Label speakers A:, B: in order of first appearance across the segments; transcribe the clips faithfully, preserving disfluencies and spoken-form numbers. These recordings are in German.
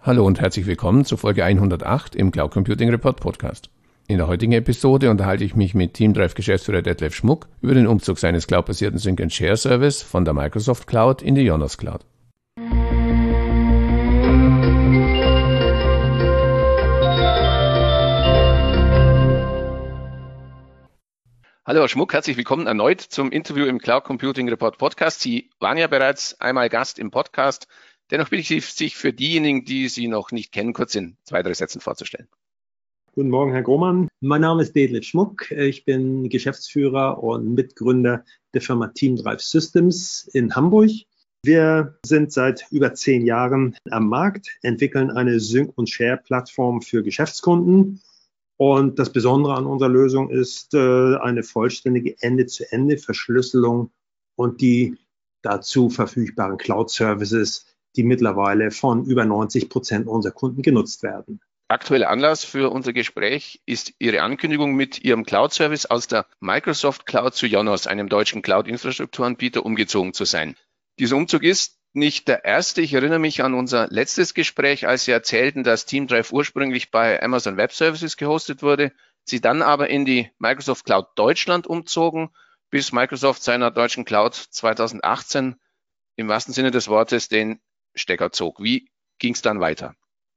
A: Hallo und herzlich willkommen zur Folge hundertacht im Cloud Computing Report Podcast. In der heutigen Episode unterhalte ich mich mit Teamdrive-Geschäftsführer Detlef Schmuck über den Umzug seines cloudbasierten Sync and Share Service von der Microsoft Cloud in die Yonos Cloud. Hallo Herr Schmuck, herzlich willkommen erneut zum Interview im Cloud Computing Report Podcast. Sie waren ja bereits einmal Gast im Podcast. Dennoch bitte ich Sie, sich für diejenigen, die Sie noch nicht kennen, kurz in zwei, drei Sätzen vorzustellen.
B: Guten Morgen, Herr Grohmann. Mein Name ist Detlef Schmuck. Ich bin Geschäftsführer und Mitgründer der Firma Teamdrive Systems in Hamburg. Wir sind seit über zehn Jahren am Markt, entwickeln eine Sync- und Share-Plattform für Geschäftskunden. Und das Besondere an unserer Lösung ist äh, eine vollständige Ende-zu-Ende-Verschlüsselung und die dazu verfügbaren Cloud-Services, die mittlerweile von über neunzig Prozent unserer Kunden genutzt werden.
A: Aktueller Anlass für unser Gespräch ist Ihre Ankündigung, mit Ihrem Cloud-Service aus der Microsoft Cloud zu Yonos, einem deutschen Cloud-Infrastrukturanbieter, umgezogen zu sein. Dieser Umzug ist nicht der erste. Ich erinnere mich an unser letztes Gespräch, als Sie erzählten, dass Teamdrive ursprünglich bei Amazon Web Services gehostet wurde, Sie dann aber in die Microsoft Cloud Deutschland umzogen, bis Microsoft seiner deutschen Cloud zweitausendachtzehn im wahrsten Sinne des Wortes den Stecker zog. Wie ging es dann weiter?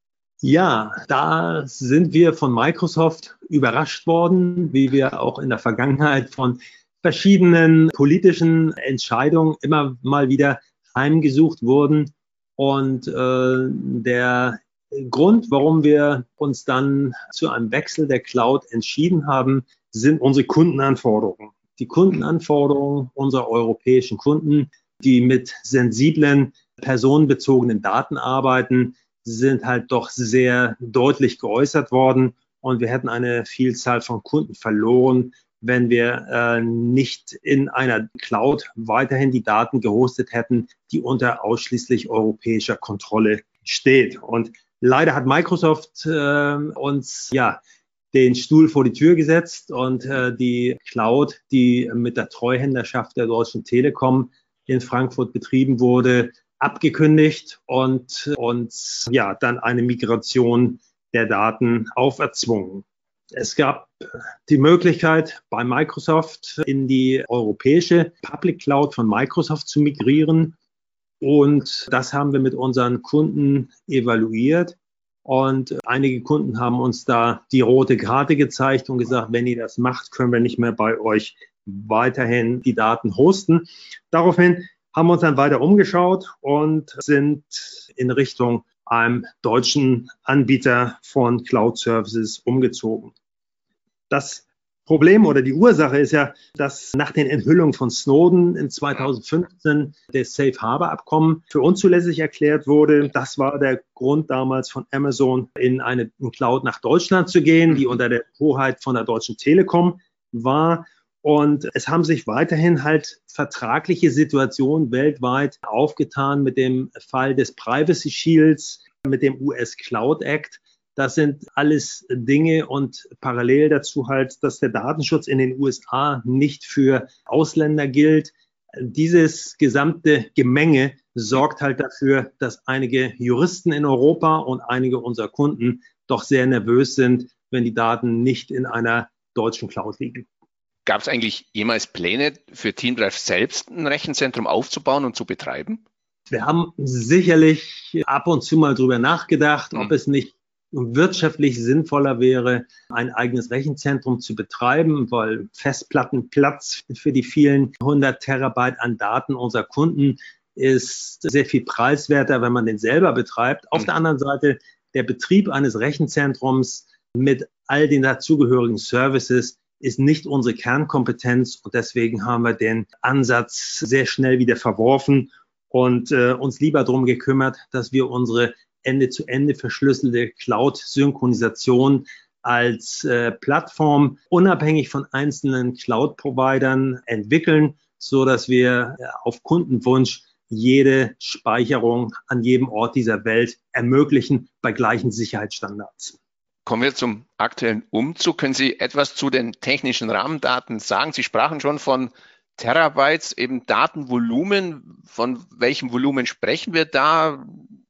B: Ja, da sind wir von Microsoft überrascht worden, wie wir auch in der Vergangenheit von verschiedenen politischen Entscheidungen immer mal wieder heimgesucht wurden. Und äh, der Grund, warum wir uns dann zu einem Wechsel der Cloud entschieden haben, sind unsere Kundenanforderungen. Die Kundenanforderungen unserer europäischen Kunden, die mit sensiblen, personenbezogenen Daten arbeiten, sind halt doch sehr deutlich geäußert worden. Und wir hätten eine Vielzahl von Kunden verloren, wenn wir äh, nicht in einer Cloud weiterhin die Daten gehostet hätten, die unter ausschließlich europäischer Kontrolle steht. Und leider hat Microsoft äh, uns ja den Stuhl vor die Tür gesetzt und äh, die Cloud, die mit der Treuhänderschaft der Deutschen Telekom in Frankfurt betrieben wurde, abgekündigt und uns ja dann eine Migration der Daten auferzwungen. Es gab die Möglichkeit, bei Microsoft in die europäische Public Cloud von Microsoft zu migrieren. Und das haben wir mit unseren Kunden evaluiert. Und einige Kunden haben uns da die rote Karte gezeigt und gesagt, wenn ihr das macht, können wir nicht mehr bei euch weiterhin die Daten hosten. Daraufhin haben wir uns dann weiter umgeschaut und sind in Richtung einem deutschen Anbieter von Cloud Services umgezogen. Das Problem oder die Ursache ist ja, dass nach den Enthüllungen von Snowden in zweitausendfünfzehn das Safe Harbor Abkommen für unzulässig erklärt wurde. Das war der Grund damals von Amazon, in eine Cloud nach Deutschland zu gehen, die unter der Hoheit von der Deutschen Telekom war. Und es haben sich weiterhin halt vertragliche Situationen weltweit aufgetan mit dem Fall des Privacy Shields, mit dem U S Cloud Act. Das sind alles Dinge und parallel dazu halt, dass der Datenschutz in den U S A nicht für Ausländer gilt. Dieses gesamte Gemenge sorgt halt dafür, dass einige Juristen in Europa und einige unserer Kunden doch sehr nervös sind, wenn die Daten nicht in einer deutschen Cloud liegen.
A: Gab es eigentlich jemals Pläne für Teamdrive selbst ein Rechenzentrum aufzubauen und zu betreiben?
B: Wir haben sicherlich ab und zu mal drüber nachgedacht,
A: hm.
B: ob es nicht wirtschaftlich sinnvoller wäre, ein eigenes Rechenzentrum zu betreiben, weil Festplattenplatz für die vielen hundert Terabyte an Daten unserer Kunden ist sehr viel preiswerter, wenn man den selber betreibt. Auf hm. der anderen Seite, der Betrieb eines Rechenzentrums mit all den dazugehörigen Services ist nicht unsere Kernkompetenz und deswegen haben wir den Ansatz sehr schnell wieder verworfen und äh, uns lieber darum gekümmert, dass wir unsere Ende-zu-Ende verschlüsselte Cloud-Synchronisation als äh, Plattform unabhängig von einzelnen Cloud-Providern entwickeln, so dass wir äh, auf Kundenwunsch jede Speicherung an jedem Ort dieser Welt ermöglichen bei gleichen Sicherheitsstandards.
A: Kommen wir zum aktuellen Umzug. Können Sie etwas zu den technischen Rahmendaten sagen? Sie sprachen schon von Terabytes, eben Datenvolumen. Von welchem Volumen sprechen wir da?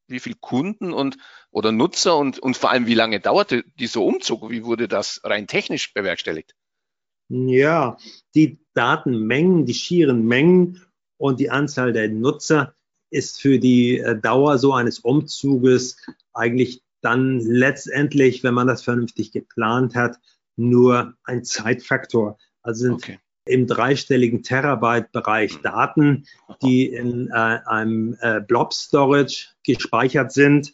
A: wie viele Kunden und oder Nutzer und, und vor allem, wie lange dauerte dieser Umzug? Wie wurde das rein technisch bewerkstelligt?
B: Ja, die Datenmengen, die schieren Mengen und die Anzahl der Nutzer ist für die äh, Dauer so eines Umzuges eigentlich dann letztendlich, wenn man das vernünftig geplant hat, nur ein Zeitfaktor. Also sind okay. Im dreistelligen Terabyte-Bereich Daten, die in äh, einem äh, Blob-Storage gespeichert sind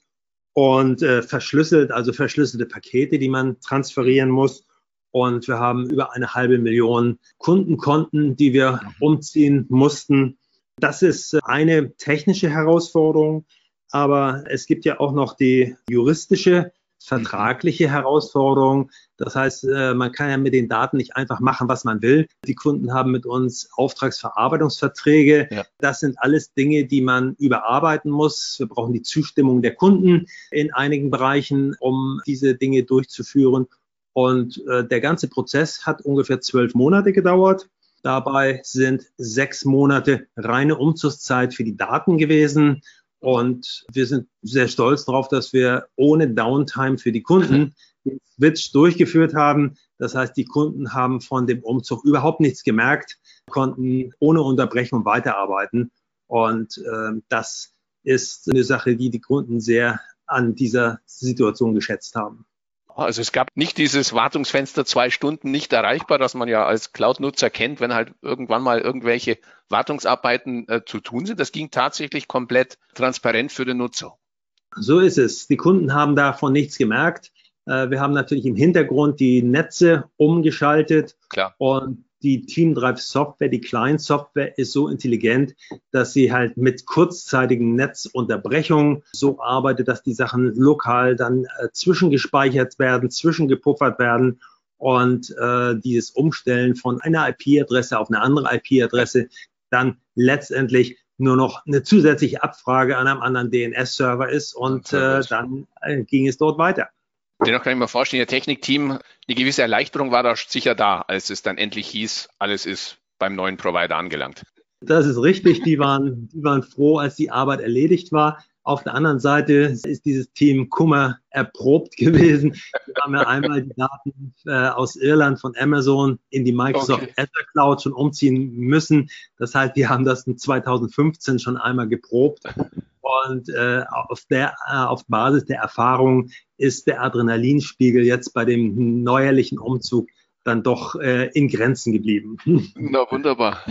B: und äh, verschlüsselt, also verschlüsselte Pakete, die man transferieren muss. Und wir haben über eine halbe Million Kundenkonten, die wir umziehen mussten. Das ist eine technische Herausforderung, aber es gibt ja auch noch die juristische, vertragliche Herausforderung. Das heißt, man kann ja mit den Daten nicht einfach machen, was man will. Die Kunden haben mit uns Auftragsverarbeitungsverträge. Ja. Das sind alles Dinge, die man überarbeiten muss. Wir brauchen die Zustimmung der Kunden in einigen Bereichen, um diese Dinge durchzuführen. Und äh, der ganze Prozess hat ungefähr zwölf Monate gedauert. Dabei sind sechs Monate reine Umzugszeit für die Daten gewesen. Und wir sind sehr stolz darauf, dass wir ohne Downtime für die Kunden den Switch durchgeführt haben. Das heißt, die Kunden haben von dem Umzug überhaupt nichts gemerkt, konnten ohne Unterbrechung weiterarbeiten. Und äh, das ist eine Sache, die die Kunden sehr an dieser Situation geschätzt haben.
A: Also es gab nicht dieses Wartungsfenster zwei Stunden nicht erreichbar, das man ja als Cloud-Nutzer kennt, wenn halt irgendwann mal irgendwelche Wartungsarbeiten äh, zu tun sind. Das ging tatsächlich komplett transparent für den Nutzer.
B: So ist es. Die Kunden haben davon nichts gemerkt. Äh, wir haben natürlich im Hintergrund die Netze umgeschaltet.
A: Klar.
B: Und die Teamdrive-Software, die Client-Software ist so intelligent, dass sie halt mit kurzzeitigen Netzunterbrechungen so arbeitet, dass die Sachen lokal dann äh, zwischengespeichert werden, zwischengepuffert werden und äh, dieses Umstellen von einer I P-Adresse auf eine andere I P-Adresse dann letztendlich nur noch eine zusätzliche Abfrage an einem anderen D N S-Server ist und äh, dann äh, ging es dort weiter.
A: Dennoch kann ich mir vorstellen, Ihr Technikteam, eine gewisse Erleichterung war da sicher da, als es dann endlich hieß, alles ist beim neuen Provider angelangt.
B: Das ist richtig, die waren, die waren froh, als die Arbeit erledigt war. Auf der anderen Seite ist dieses Team Kummer erprobt gewesen. Wir haben ja einmal die Daten äh, aus Irland von Amazon in die Microsoft okay. Azure Cloud schon umziehen müssen. Das heißt, wir haben das in zweitausendfünfzehn schon einmal geprobt. Und äh, auf, der, äh, auf Basis der Erfahrung ist der Adrenalinspiegel jetzt bei dem neuerlichen Umzug dann doch äh, in Grenzen geblieben.
A: Na, wunderbar.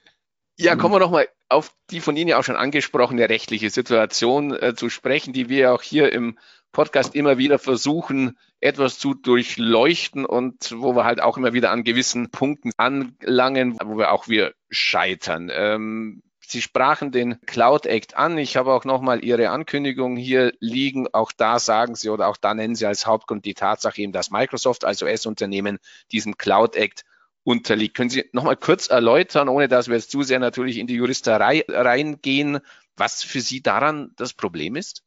A: Ja, kommen wir nochmal auf die von Ihnen ja auch schon angesprochene rechtliche Situation äh, zu sprechen, die wir auch hier im Podcast immer wieder versuchen, etwas zu durchleuchten und wo wir halt auch immer wieder an gewissen Punkten anlangen, wo wir auch wir scheitern. Ähm, Sie sprachen den Cloud Act an. Ich habe auch nochmal Ihre Ankündigung hier liegen. Auch da sagen Sie oder auch da nennen Sie als Hauptgrund die Tatsache eben, dass Microsoft als U S-Unternehmen diesem Cloud Act unterliegt. Können Sie nochmal kurz erläutern, ohne dass wir jetzt zu sehr natürlich in die Juristerei reingehen, was für Sie daran das Problem ist?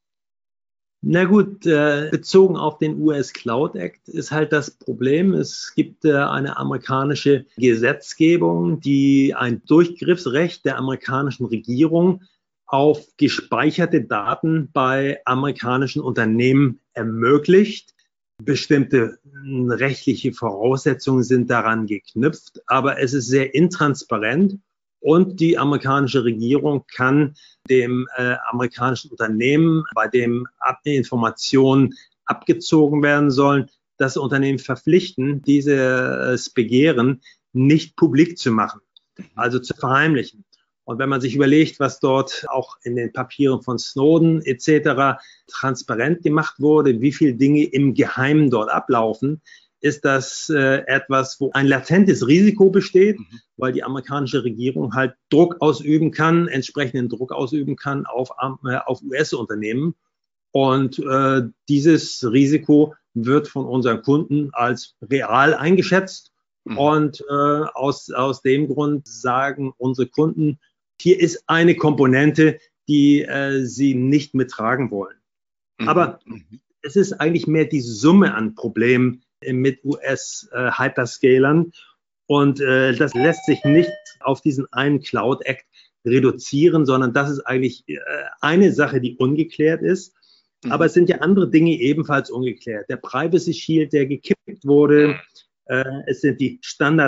B: Na gut, äh, bezogen auf den U S Cloud Act ist halt das Problem, es gibt äh, eine amerikanische Gesetzgebung, die ein Durchgriffsrecht der amerikanischen Regierung auf gespeicherte Daten bei amerikanischen Unternehmen ermöglicht. Bestimmte rechtliche Voraussetzungen sind daran geknüpft, aber es ist sehr intransparent. Und die amerikanische Regierung kann dem äh, amerikanischen Unternehmen, bei dem Informationen abgezogen werden sollen, das Unternehmen verpflichten, dieses Begehren nicht publik zu machen, also zu verheimlichen. Und wenn man sich überlegt, was dort auch in den Papieren von Snowden et cetera transparent gemacht wurde, wie viele Dinge im Geheimen dort ablaufen, ist das äh, etwas, wo ein latentes Risiko besteht, mhm. weil die amerikanische Regierung halt Druck ausüben kann, entsprechenden Druck ausüben kann auf, äh, auf U S-Unternehmen. Und äh, dieses Risiko wird von unseren Kunden als real eingeschätzt. Mhm. Und äh, aus, aus dem Grund sagen unsere Kunden, hier ist eine Komponente, die äh, sie nicht mittragen wollen. Mhm. Aber mhm. es ist eigentlich mehr die Summe an Problemen mit U S-Hyperscalern. Und äh, das lässt sich nicht auf diesen einen Cloud Act reduzieren, sondern das ist eigentlich äh, eine Sache, die ungeklärt ist. Mhm. Aber es sind ja andere Dinge ebenfalls ungeklärt. Der Privacy Shield, der gekippt wurde, äh, es sind die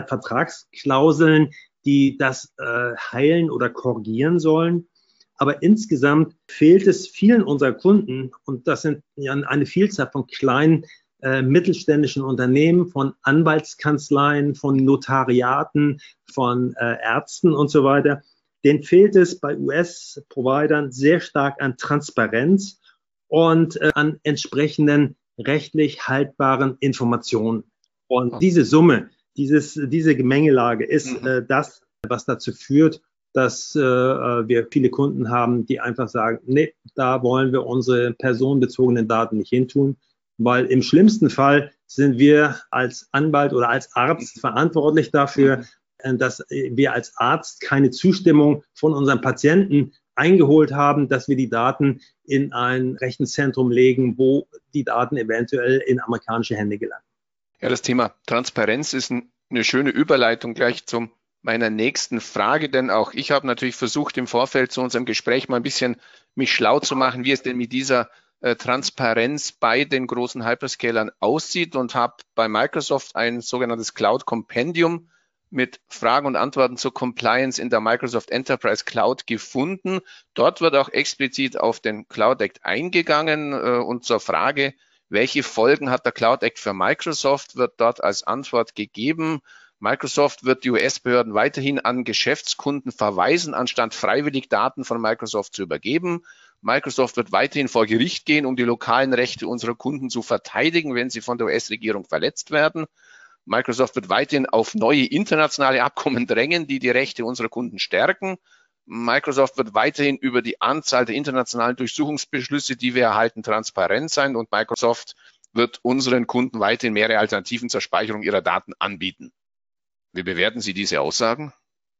B: Standardvertragsklauseln, die das äh, heilen oder korrigieren sollen. Aber insgesamt fehlt es vielen unserer Kunden, und das sind ja eine Vielzahl von kleinen äh, mittelständischen Unternehmen, von Anwaltskanzleien, von Notariaten, von äh, Ärzten und so weiter. Denen fehlt es bei U S-Providern sehr stark an Transparenz und äh, an entsprechenden rechtlich haltbaren Informationen. Und diese Summe, dieses, diese Gemengelage ist äh, das, was dazu führt, dass äh, wir viele Kunden haben, die einfach sagen, nee, da wollen wir unsere personenbezogenen Daten nicht hintun, weil im schlimmsten Fall sind wir als Anwalt oder als Arzt verantwortlich dafür, äh, dass wir als Arzt keine Zustimmung von unseren Patienten eingeholt haben, dass wir die Daten in ein Rechenzentrum legen, wo die Daten eventuell in amerikanische Hände gelangen.
A: Ja, das Thema Transparenz ist ein, eine schöne Überleitung gleich zum meiner nächsten Frage, denn auch ich habe natürlich versucht, im Vorfeld zu unserem Gespräch mal ein bisschen mich schlau zu machen, wie es denn mit dieser äh, Transparenz bei den großen Hyperscalern aussieht, und habe bei Microsoft ein sogenanntes Cloud Compendium mit Fragen und Antworten zur Compliance in der Microsoft Enterprise Cloud gefunden. Dort wird auch explizit auf den Cloud Act eingegangen äh, und zur Frage, welche Folgen hat der Cloud Act für Microsoft, wird dort als Antwort gegeben: Microsoft wird die U S-Behörden weiterhin an Geschäftskunden verweisen, anstatt freiwillig Daten von Microsoft zu übergeben. Microsoft wird weiterhin vor Gericht gehen, um die lokalen Rechte unserer Kunden zu verteidigen, wenn sie von der U S-Regierung verletzt werden. Microsoft wird weiterhin auf neue internationale Abkommen drängen, die die Rechte unserer Kunden stärken. Microsoft wird weiterhin über die Anzahl der internationalen Durchsuchungsbeschlüsse, die wir erhalten, transparent sein, und Microsoft wird unseren Kunden weiterhin mehrere Alternativen zur Speicherung ihrer Daten anbieten. Wie bewerten Sie diese Aussagen?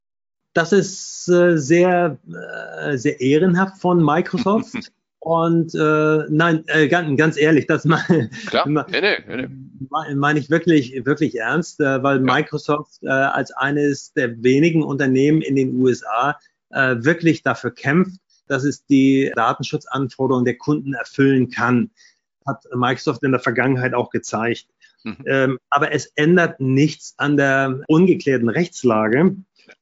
B: Das ist äh, sehr, äh, sehr ehrenhaft von Microsoft. Und äh, nein, äh, ganz, ganz ehrlich, das meine
A: nee, nee, nee.
B: mein ich wirklich, wirklich ernst, äh, weil ja. Microsoft äh, als eines der wenigen Unternehmen in den U S A äh, wirklich dafür kämpft, dass es die Datenschutzanforderungen der Kunden erfüllen kann. Hat Microsoft in der Vergangenheit auch gezeigt. Mhm. Ähm, aber es ändert nichts an der ungeklärten Rechtslage.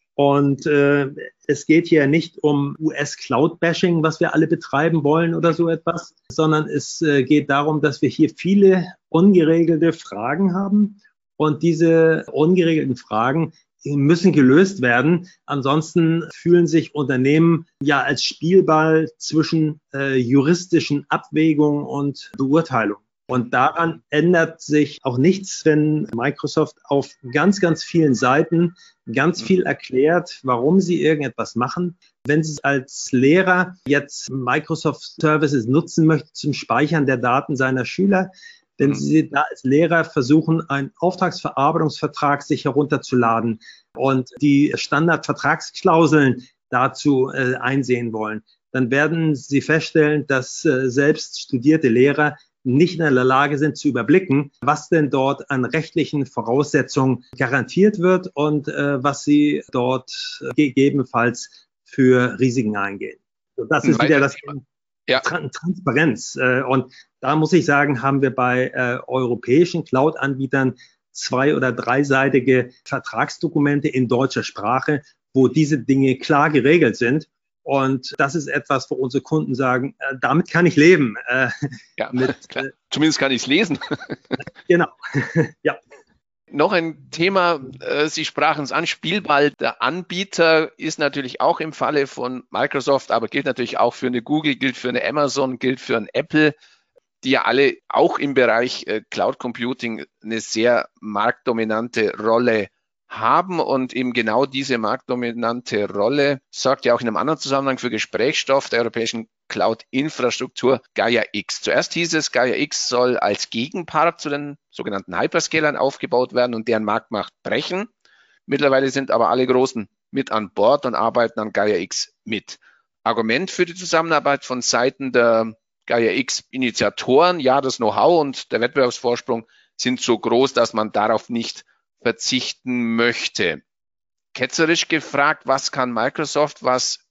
B: Und äh, es geht hier nicht um U S-Cloud-Bashing, was wir alle betreiben wollen oder so etwas, sondern es äh, geht darum, dass wir hier viele ungeregelte Fragen haben. Und diese ungeregelten Fragen müssen gelöst werden. Ansonsten fühlen sich Unternehmen ja als Spielball zwischen äh, juristischen Abwägungen und Beurteilung. Und daran ändert sich auch nichts, wenn Microsoft auf ganz, ganz vielen Seiten ganz viel erklärt, warum sie irgendetwas machen. Wenn Sie als Lehrer jetzt Microsoft Services nutzen möchten zum Speichern der Daten seiner Schüler, wenn Sie da als Lehrer versuchen, einen Auftragsverarbeitungsvertrag sich herunterzuladen und die Standardvertragsklauseln dazu äh, einsehen wollen, dann werden Sie feststellen, dass äh, selbst studierte Lehrer nicht in der Lage sind zu überblicken, was denn dort an rechtlichen Voraussetzungen garantiert wird und äh, was sie dort äh, gegebenenfalls für Risiken eingehen. Und das ist wieder das Thema ja. Transparenz. Äh, und da muss ich sagen, haben wir bei äh, europäischen Cloud-Anbietern zwei- oder dreiseitige Vertragsdokumente in deutscher Sprache, wo diese Dinge klar geregelt sind. Und das ist etwas, wo unsere Kunden sagen, äh, damit kann ich leben. Äh,
A: ja, mit, klar. Zumindest kann ich es lesen.
B: Genau, ja.
A: Noch ein Thema, äh, Sie sprachen es an, Spielball der Anbieter ist natürlich auch im Falle von Microsoft, aber gilt natürlich auch für eine Google, gilt für eine Amazon, gilt für eine Apple, die ja alle auch im Bereich äh, Cloud Computing eine sehr marktdominante Rolle haben, und eben genau diese marktdominante Rolle sorgt ja auch in einem anderen Zusammenhang für Gesprächsstoff der europäischen Cloud-Infrastruktur Gaia X. Zuerst hieß es, Gaia X soll als Gegenpart zu den sogenannten Hyperscalern aufgebaut werden und deren Marktmacht brechen. Mittlerweile sind aber alle Großen mit an Bord und arbeiten an Gaia X mit. Argument für die Zusammenarbeit von Seiten der Gaia X-Initiatoren, ja, das Know-how und der Wettbewerbsvorsprung sind so groß, dass man darauf nicht verzichten möchte. Ketzerisch gefragt, was kann Microsoft, was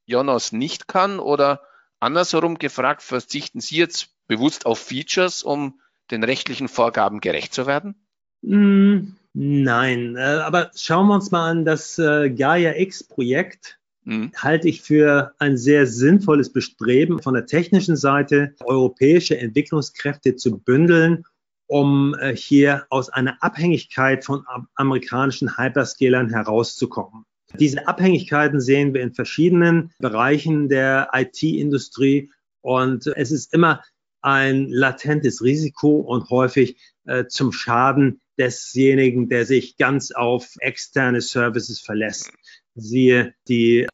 A: Yonos nicht kann? Oder andersherum gefragt, verzichten Sie jetzt bewusst auf Features, um den rechtlichen Vorgaben gerecht zu werden?
B: Mm, nein, äh, aber schauen wir uns mal an, das äh, Gaia-X-Projekt mhm. halte ich für ein sehr sinnvolles Bestreben von der technischen Seite, europäische Entwicklungskräfte zu bündeln, um äh, hier aus einer Abhängigkeit von amerikanischen Hyperscalern herauszukommen. Diese Abhängigkeiten sehen wir in verschiedenen Bereichen der I T-Industrie und es ist immer ein latentes Risiko und häufig äh, zum Schaden desjenigen, der sich ganz auf externe Services verlässt. Siehe die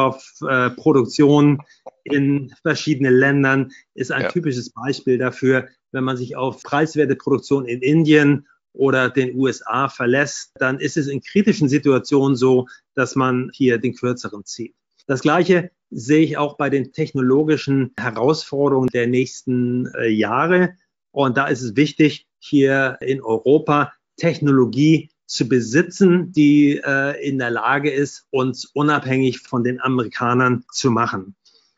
B: Impfstoffproduktion äh, in verschiedenen Ländern ist ein ja. typisches Beispiel dafür. Wenn man sich auf preiswerte Produktion in Indien oder den U S A verlässt, dann ist es in kritischen Situationen so, dass man hier den Kürzeren zieht. Das Gleiche sehe ich auch bei den technologischen Herausforderungen der nächsten äh, Jahre. Und da ist es wichtig, hier in Europa Technologie zu besitzen, die äh, in der Lage ist, uns unabhängig von den Amerikanern zu machen.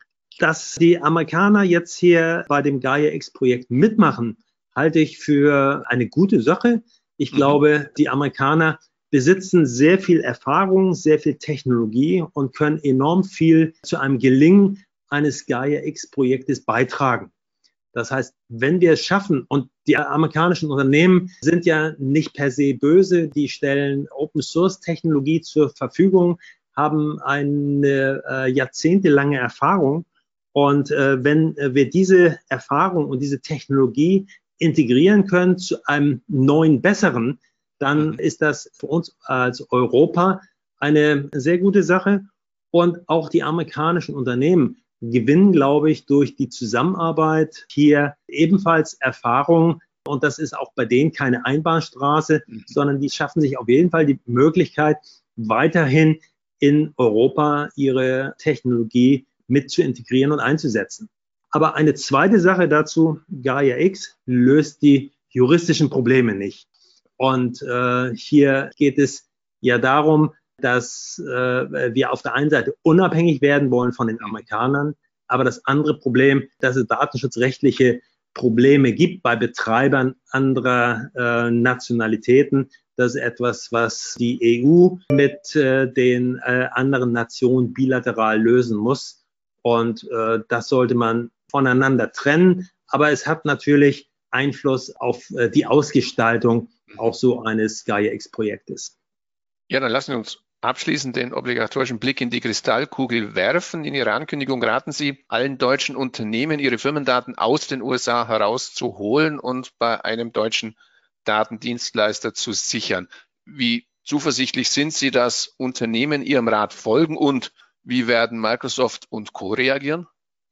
B: Dass die Amerikaner jetzt hier bei dem Gaia-X-Projekt mitmachen, halte ich für eine gute Sache. Ich mhm. glaube, die Amerikaner besitzen sehr viel Erfahrung, sehr viel Technologie und können enorm viel zu einem Gelingen eines Gaia-X-Projektes beitragen. Das heißt, wenn wir es schaffen, und die amerikanischen Unternehmen sind ja nicht per se böse, die stellen Open-Source-Technologie zur Verfügung, haben eine äh, jahrzehntelange Erfahrung. Und äh, wenn äh, wir diese Erfahrung und diese Technologie integrieren können zu einem neuen, besseren, dann ist das für uns als Europa eine sehr gute Sache. Und auch die amerikanischen Unternehmen gewinnen, glaube ich, durch die Zusammenarbeit hier ebenfalls Erfahrung. Und das ist auch bei denen keine Einbahnstraße, mhm. sondern die schaffen sich auf jeden Fall die Möglichkeit, weiterhin in Europa ihre Technologie mit zu integrieren und einzusetzen. Aber eine zweite Sache dazu, Gaia-X löst die juristischen Probleme nicht. Und äh, hier geht es ja darum, dass äh, wir auf der einen Seite unabhängig werden wollen von den Amerikanern, aber das andere Problem, dass es datenschutzrechtliche Probleme gibt bei Betreibern anderer äh, Nationalitäten. Das ist etwas, was die E U mit äh, den äh, anderen Nationen bilateral lösen muss. Und äh, das sollte man voneinander trennen. Aber es hat natürlich Einfluss auf äh, die Ausgestaltung auch so eines Gaia-X-Projektes.
A: Ja, dann lassen wir uns abschließend den obligatorischen Blick in die Kristallkugel werfen. In Ihrer Ankündigung raten Sie allen deutschen Unternehmen, ihre Firmendaten aus den U S A herauszuholen und bei einem deutschen Datendienstleister zu sichern. Wie zuversichtlich sind Sie, dass Unternehmen Ihrem Rat folgen und wie werden Microsoft und Co. reagieren?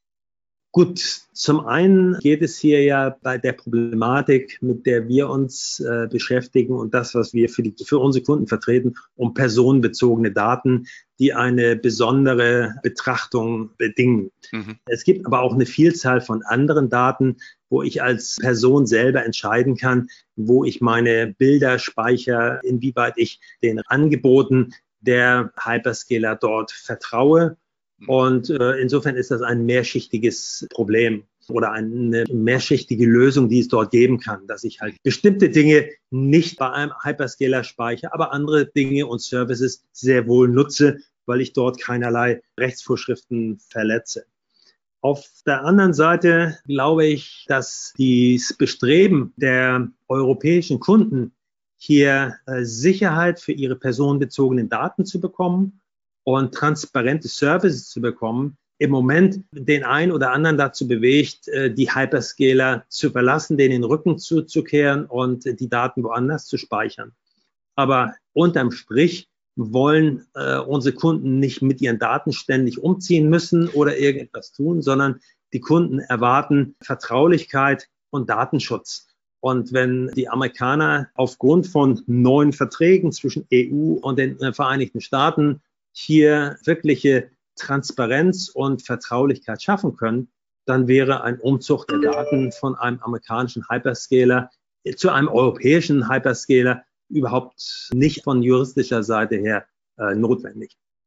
B: Gut, zum einen geht es hier ja bei der Problematik, mit der wir uns äh, beschäftigen und das, was wir für, die, für unsere Kunden vertreten, um personenbezogene Daten, die eine besondere Betrachtung bedingen. Mhm. Es gibt aber auch eine Vielzahl von anderen Daten, wo ich als Person selber entscheiden kann, wo ich meine Bilder speichere, inwieweit ich den Angeboten der Hyperscaler dort vertraue. Und äh, insofern ist das ein mehrschichtiges Problem oder eine mehrschichtige Lösung, die es dort geben kann, dass ich halt bestimmte Dinge nicht bei einem Hyperscaler speichere, aber andere Dinge und Services sehr wohl nutze, weil ich dort keinerlei Rechtsvorschriften verletze. Auf der anderen Seite glaube ich, dass das Bestreben der europäischen Kunden, hier äh, Sicherheit für ihre personenbezogenen Daten zu bekommen und transparente Services zu bekommen, im Moment den einen oder anderen dazu bewegt, die Hyperscaler zu verlassen, denen den Rücken zuzukehren und die Daten woanders zu speichern. Aber unterm Strich wollen äh, unsere Kunden nicht mit ihren Daten ständig umziehen müssen oder irgendetwas tun, sondern die Kunden erwarten Vertraulichkeit und Datenschutz. Und wenn die Amerikaner aufgrund von neuen Verträgen zwischen E U und den äh, Vereinigten Staaten hier wirkliche Transparenz und Vertraulichkeit schaffen können, dann wäre ein Umzug der Daten von einem amerikanischen Hyperscaler zu einem europäischen Hyperscaler überhaupt nicht von juristischer Seite her äh, notwendig.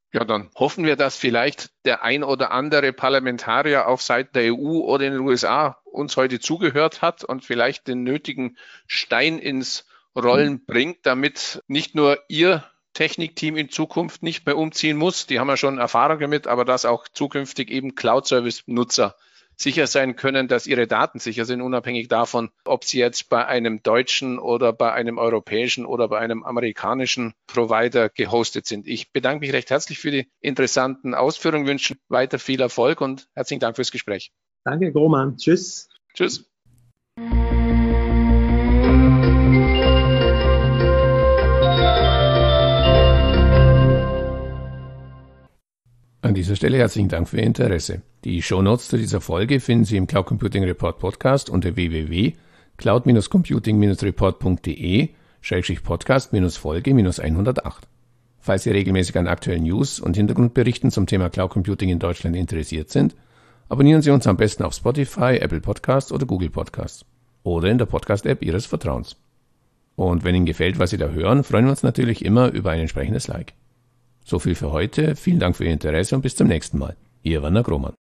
A: Ja, dann hoffen wir, dass vielleicht der ein oder andere Parlamentarier auf Seiten der E U oder in den U S A uns heute zugehört hat und vielleicht den nötigen Stein ins Rollen bringt, damit nicht nur Ihr Technikteam in Zukunft nicht mehr umziehen muss. Die haben ja schon Erfahrung damit, aber dass auch zukünftig eben Cloud-Service-Nutzer sicher sein können, dass ihre Daten sicher sind, unabhängig davon, ob sie jetzt bei einem deutschen oder bei einem europäischen oder bei einem amerikanischen Provider gehostet sind. Ich bedanke mich recht herzlich für die interessanten Ausführungen, wünsche weiter viel Erfolg und herzlichen Dank fürs Gespräch.
B: Danke, Grohmann. Tschüss.
A: Tschüss.
C: An dieser Stelle herzlichen Dank für Ihr Interesse. Die Shownotes zu dieser Folge finden Sie im Cloud Computing Report Podcast unter w w w punkt cloud computing report punkt d e Schrägstrich Podcast Folge hundertacht. Falls Sie regelmäßig an aktuellen News und Hintergrundberichten zum Thema Cloud Computing in Deutschland interessiert sind, abonnieren Sie uns am besten auf Spotify, Apple Podcasts oder Google Podcasts oder in der Podcast-App Ihres Vertrauens. Und wenn Ihnen gefällt, was Sie da hören, freuen wir uns natürlich immer über ein entsprechendes Like. So viel für heute, vielen Dank für Ihr Interesse und bis zum nächsten Mal. Ihr Werner Grohmann.